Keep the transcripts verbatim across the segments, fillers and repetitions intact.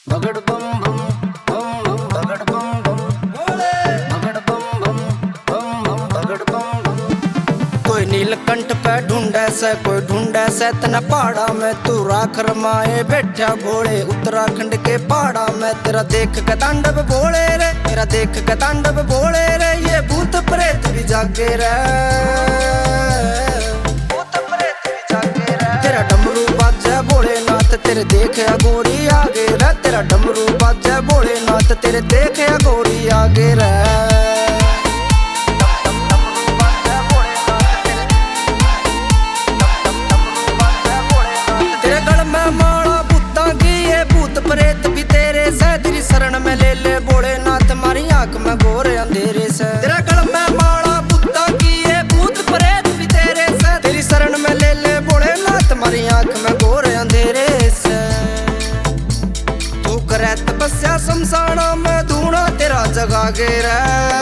बगड़ बम बम बम बम बगड़ बम बम भोले बगड़ बम बम बम बम बगड़ बम बम। कोई नीलकंठ पे ढूंढे से कोई ढूंढे से तना पहाड़ा में तू राख रमाए बैठा भोले उत्तराखंड के पहाड़ा में तेरा देख के तांडव भोले रे तेरा देख के तांडव भोले रे ये भूत प्रेत भी जागे रे भूत प्रेत भी जागे रे तेरा डमरू बाजे भोलेनाथ तेरे देखे गोरी आगे रे तेरा डमरू बाजे भोलेनाथ तेरे देखे गोरी आगे रे प्रेत भी तेरे से तेरी शरण में ले ले भोलेनाथ मारी आंख में घोर अंधेरे से तेरा गल में माला बुद्धा की ये भूत प्रेत भी तेरे से तेरी शरण में ले ले भोलेनाथ मारी आंख में घोर अंधेरे से तू करे तपस्या शमशाना में धूना तेरा जगा गे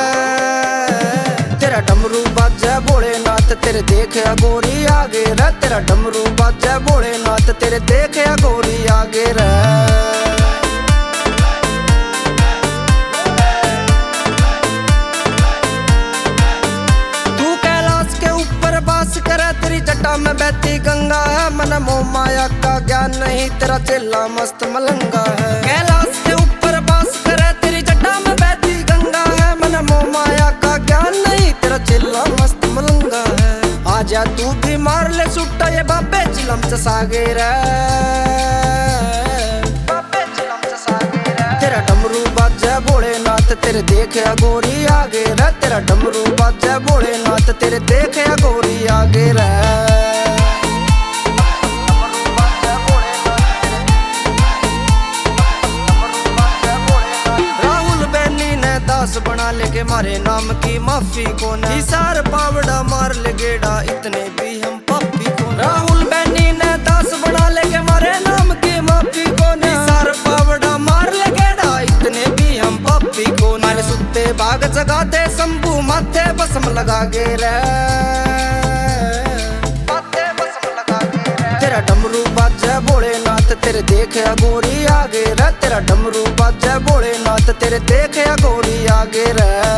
तेरा डमरू बाजे भोलेनाथ तेरे देखे गोरी आगे रे तेरा डमरू बाजे भोलेनाथ तेरे देखे गोरी आगे रे करे तेरी जटा में बहती गंगा है मन मोह माया का ज्ञान नहीं तेरा चेला मस्त मलंगा है कैलाश के ऊपर बास करे तेरी जटा में बहती गंगा है मन मोह माया का ज्ञान नहीं तेरा चेला मस्त मलंगा है आजा तू भी मार ले सुट्टा ये बाबे चिलम से सागे रे बाबे चिलम से सागे रे तेरा डमरू बाजे भोलेनाथ तेरे देखे गोरी आगे रे तेरा डमरू बाजे भोलेनाथ तेरे देखे गोरी आगे रे राहुल बैनी ने दास बना लेके मारे नाम की माफी को नहीं सार पावड़ा मार ले गेड़ा इतने भी हम पापी को राहुल बैनी ने दास बना लेके मारे नाम की माफी को नहीं सार पावड़ा मार ले गेड़ा इतने भी हम पापी को मारे सुत्ते बाग जगाते शंभू माथे बसम लगा गे रे तेरा डमरू बाजे भोलेनाथ तेरे देखे गोरी आगे रे तेरा डमरू बाजे भोलेनाथ तेरे देखे गोरी आगे रे।